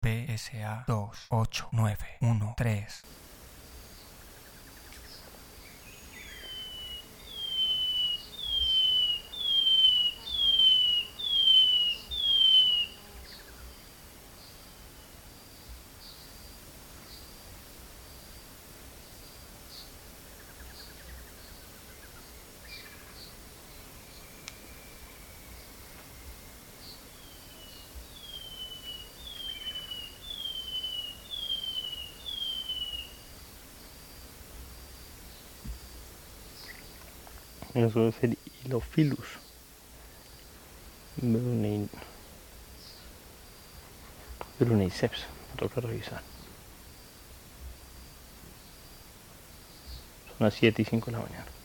PSA 28913. Eso es el Hilophilus bruneiceps. Toca revisar. Son las 7:05 de la mañana.